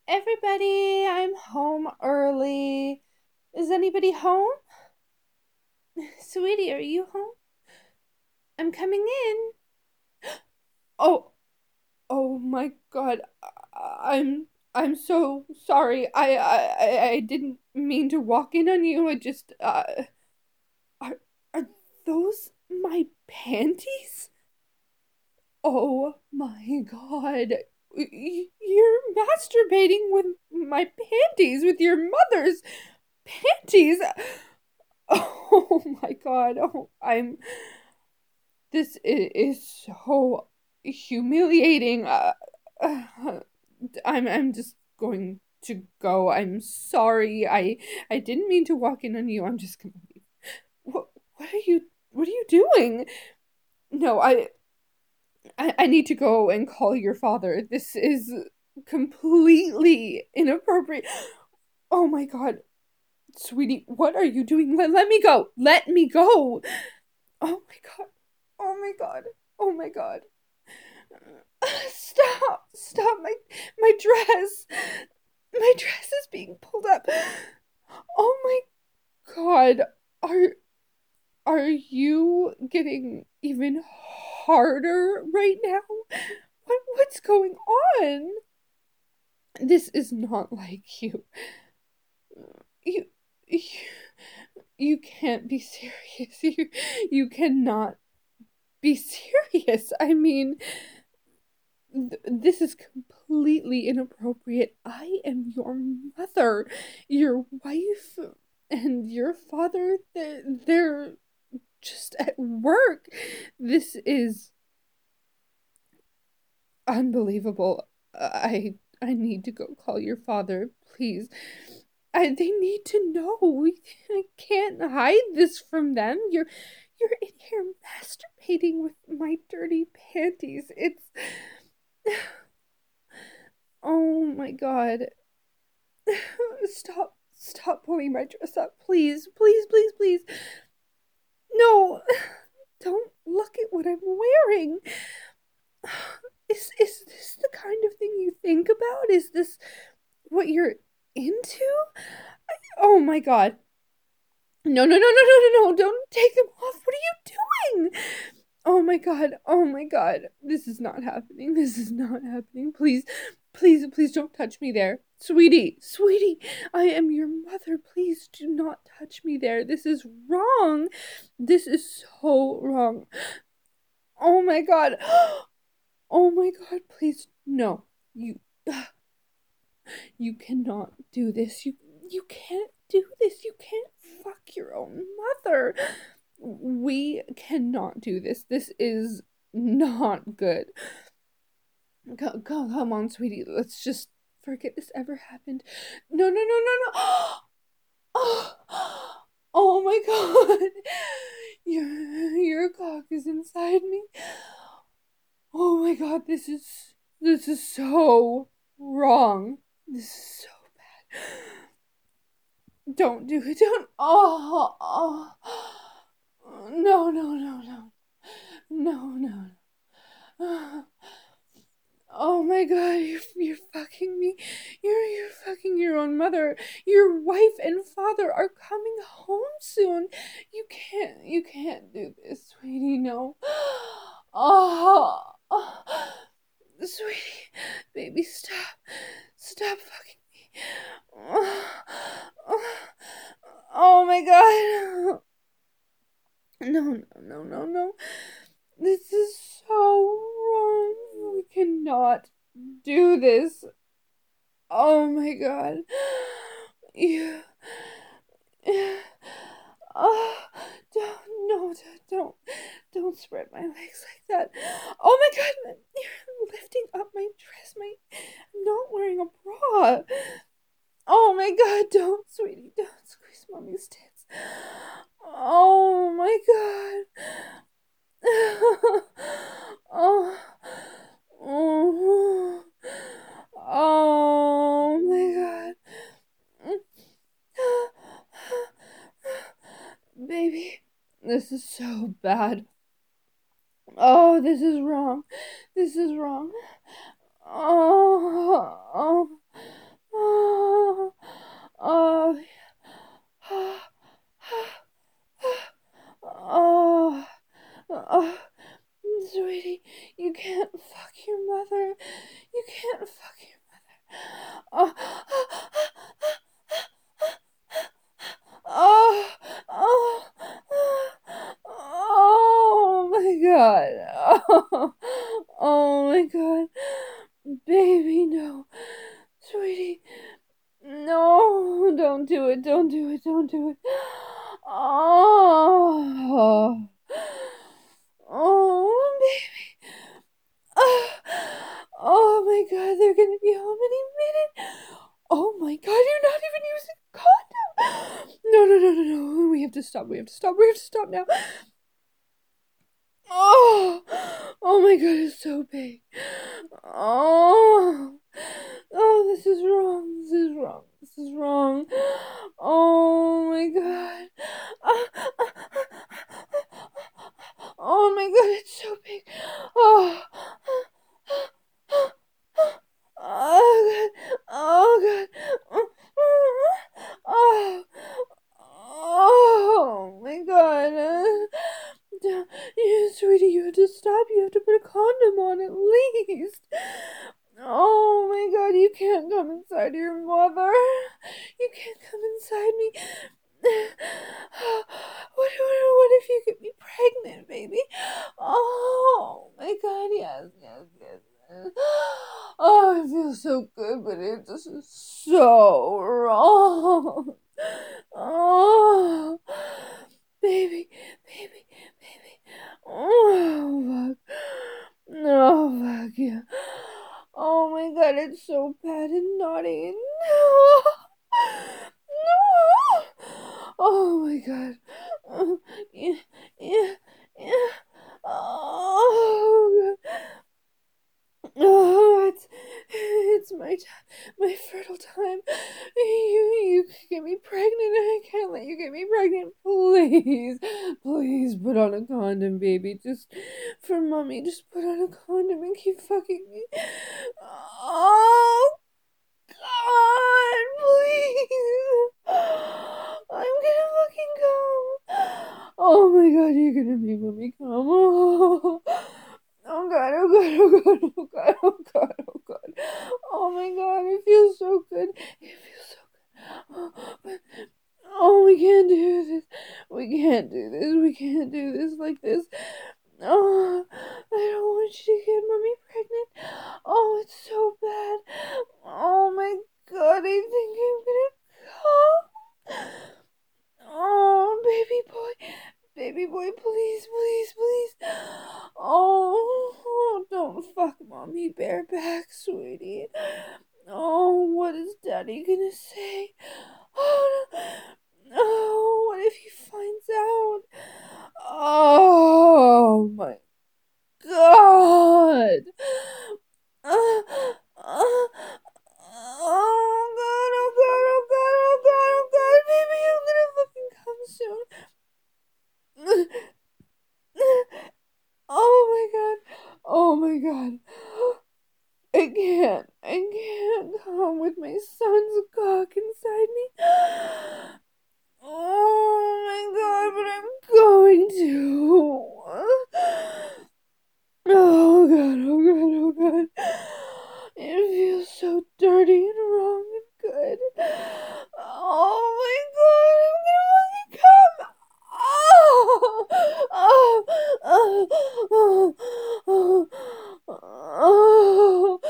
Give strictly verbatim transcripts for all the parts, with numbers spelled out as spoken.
Everybody, I'm home early. Is anybody home? Sweetie, are you home? I'm coming in. Oh, oh my God. I- I'm I'm so sorry. I I I didn't mean to walk in on you. I just uh are are those my panties? Oh my God. Y- You're masturbating with my panties, with your mother's panties. Oh my God. Oh, I'm. This is, is so humiliating. Uh, uh, I'm. I'm just going to go. I'm sorry. I. I didn't mean to walk in on you. I'm just gonna leave. What? What are you? What are you doing? No, I. I, I need to go and call your father. This is completely inappropriate. Oh my God, sweetie, what are you doing? Let, let me go. Let me go. Oh my God. Oh my God. Oh my God. Stop. Stop. My my dress. My dress is being pulled up. Oh my God. Are are you getting even harder right now? What what's going on? This is not like you. You you, you can't be serious. You you cannot be serious. I mean, th- this is completely inappropriate. I am your mother, your wife, and your father. They're, they're just at work. This is unbelievable. I I need to go call your father, please. I, they need to know. We, I can't hide this from them. You're you're in here masturbating with my dirty panties. It's oh my God. Stop stop pulling my dress up. Please, please, please, please. No. Don't look at what I'm wearing. Is is this the kind of thing you think about? Is this what you're into? Oh my God. No, no, no, no, no, no, no. Don't take them off. What are you doing? Oh my God. Oh my God. This is not happening. This is not happening. Please, please, please don't touch me there. Sweetie, sweetie, I am your mother. Please do not touch me there. This is wrong. This is so wrong. Oh my God. Oh my God. Please, no. You. You cannot do this. You you can't do this. You can't fuck your own mother. We cannot do this. This is not good. Come, come, come on, sweetie. Let's just forget this ever happened. No, no, no, no, no. Oh, oh my God. Your your cock is inside me. Oh my God, this is this is so wrong. This is so bad. Don't do it. Don't. Oh, oh. No, no, no, no. No, no. no. Oh my God, you're, you're fucking me. You're, you're fucking your own mother. Your wife and father are coming home soon. You can't, you can't do this, sweetie. No. Oh, oh. Sweetie, baby, stop. Stop fucking me. Oh, oh. Oh my God. No, no, no, no, no. This is so wrong. We cannot do this. Oh my God. You. Oh, don't, no, don't, don't spread my legs like that. Oh my God, you're lifting up my dress. My, I'm not wearing a bra. Oh my God, don't, sweetie, don't squeeze mommy's tits. Oh my God. Oh, oh, oh my God. Baby, this is so bad. Oh, this is wrong. This is wrong. Oh, oh. mother. You can't fuck your mother. Oh, oh, oh, oh my God. Oh, oh my God. Baby, no. Sweetie, no, don't do it, don't do it, don't do it. Oh, oh, baby. Oh, oh my God, they're gonna be home any minute. Oh my God, you're not even using a condom. No, no, no, no, no. We have to stop. We have to stop. We have to stop now. Oh, oh my God, it's so big. Oh, oh, this is wrong. This is wrong. This is wrong. Oh my God. Oh my God, it's so big. Oh, oh God. Oh God. Oh, oh my God. Uh, yeah, sweetie, you have to stop. You have to put a condom on at least. Oh my God, you can't come inside your mother. You can't come inside me. What, what, what if you get me pregnant, baby? Oh my God, yes, yes, yes. yes. Oh, it feels so good, but it just is so wrong. Oh, baby, baby, baby. Oh, fuck. No, fuck yeah. Oh my God, it's so bad and naughty. No. No. Oh my God. Oh, yeah, yeah, yeah. Oh God. Oh, it's it's my time, my fertile time. You you could get me pregnant. I can't let you get me pregnant. Please, please put on a condom, baby. Just for mommy, just put on a condom and keep fucking me. Oh God, please. I'm gonna fucking come. Oh my God, you're gonna make mommy come. Oh. Oh God, oh God, oh God, oh God, oh God, oh God. Oh my God, it feels so good. It feels so good. Oh, but, oh, we can't do this. We can't do this. We can't do this like this. Oh, I don't want you to get mommy pregnant. Oh, it's so bad. Oh my God, I think I'm gonna come. Oh, baby boy. Baby boy, please, please, please. Oh, don't fuck mommy bareback, sweetie. Oh, what is daddy gonna say? Oh, no. Oh, what if he finds out? Oh, my God. Uh, uh, oh, God, oh, God, oh, God, oh, God, oh, God, baby, I'm gonna fucking come soon. Oh my God. Oh my God. I can't. I can't come with my son's cock inside me. Oh my God, but I'm going to. Oh God, oh God, oh God. It feels so dirty and wrong and good. Oh my God, I'm gonna come. Oh, oh, oh, oh, oh, oh,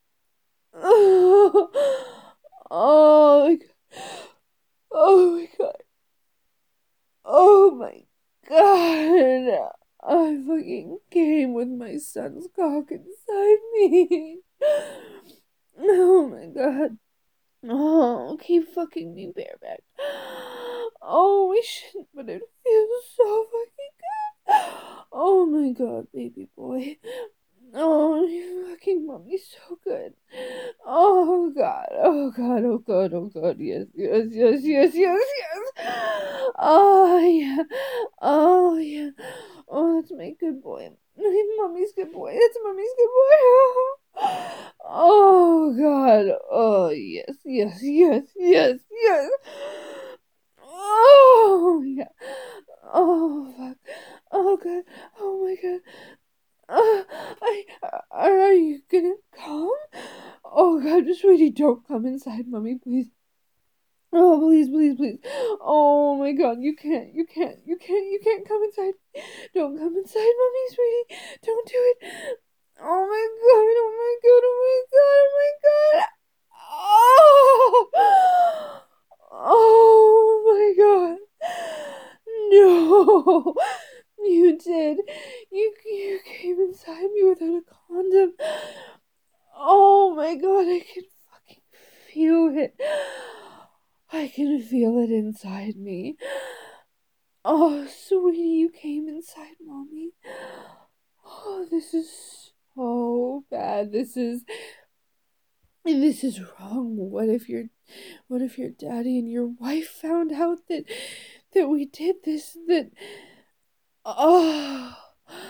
oh, oh my God. Oh my God. Oh my God. I fucking came with my son's cock inside me. Oh my God. Oh, keep fucking me bareback. Oh, we shouldn't, but it feels so fucking good. Oh my God, baby boy. Oh, you fucking mommy so good. Oh God, oh God, oh God, oh God, yes, yes, yes, yes, yes, yes. Oh yeah, oh yeah. Oh, that's my good boy. My mommy's good boy. That's mommy's good boy. Oh God. Oh yes, yes, yes, yes, yes. Oh yeah. Oh fuck. Oh God. Oh my God. Uh, I, are you God, sweetie, don't come inside, mommy, please. Oh, please, please, please. Oh my God, you can't, you can't, you can't, you can't come inside. Don't come inside, mommy, sweetie. Don't do it. Oh my God, oh my God, oh my God, oh my God. Oh, oh my God. No, you did. You, you came inside me without a condom. Oh my God, I can fucking feel it. I can feel it inside me. Oh, sweetie, you came inside mommy. Oh, this is so bad. This is this is wrong. What if your what if your daddy and your wife found out that that we did this? That oh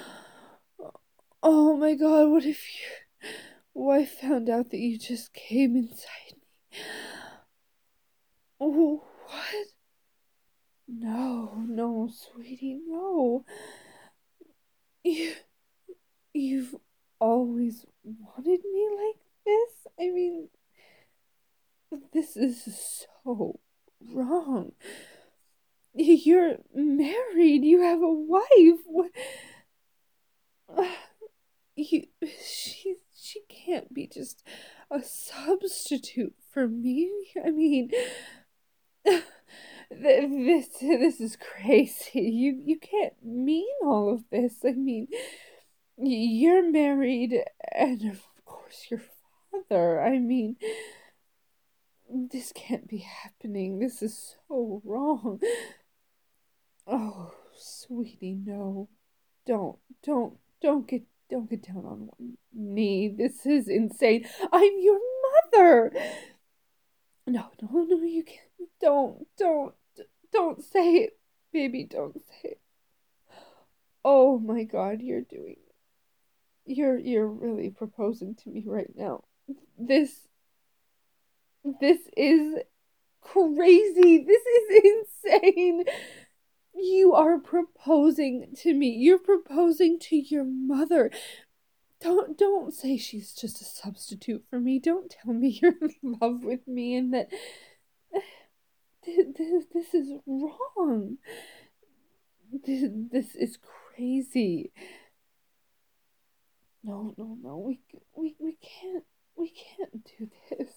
oh my God, what if your wife found out that you just came inside me? Oh, what? No, no, sweetie, no. You, you've always wanted me like this? I mean, this is so wrong. You're married, you have a wife. What? You, she, she can't be just a substitute for me. I mean, this, this is crazy. You, you can't mean all of this. I mean, you're married, and of course your father. I mean, this can't be happening. This is so wrong. Oh, sweetie, no. Don't, don't, don't get, don't get down on one knee. This is insane. I'm your mother. No, no, no, you can't. Don't, don't, don't say it. Baby, don't say it. Oh my God, you're doing You're you're really proposing to me right now. This this is crazy. This is insane. You are proposing to me. You're proposing to your mother. Don't don't say she's just a substitute for me. Don't tell me you're in love with me and that this, this is wrong. This, this is crazy. No, no, no. We we we can't we can't do this.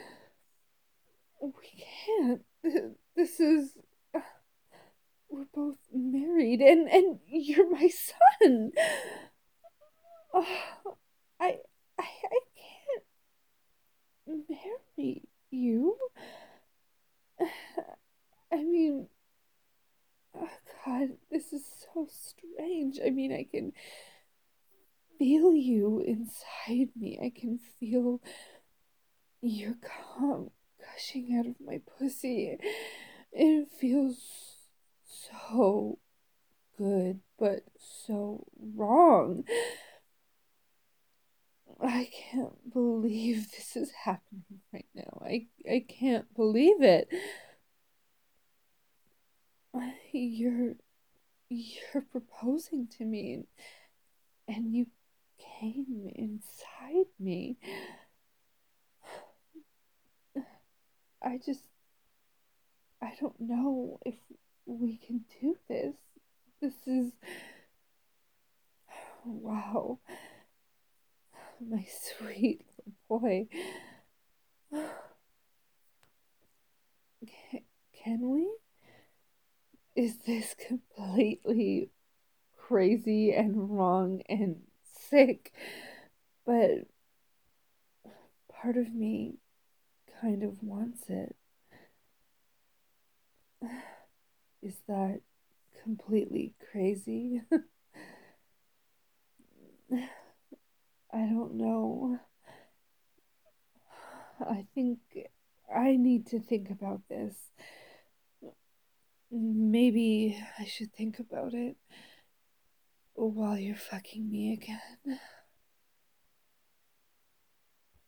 We can't. This is. We're both married, and and you're my son. Oh, I I I can't marry you. I mean, oh God, this is so strange. I mean, I can feel you inside me. I can feel your cum gushing out of my pussy. It feels so good, but so wrong. I can't believe this is happening right now. I I can't believe it. You're you're proposing to me and, and you came inside me. I just I don't know if we can do this. This is wow. My sweet little boy. Can, can we? Is this completely crazy and wrong and sick? But part of me kind of wants it. Is that completely crazy? I don't know. I think I need to think about this. Maybe I should think about it while you're fucking me again.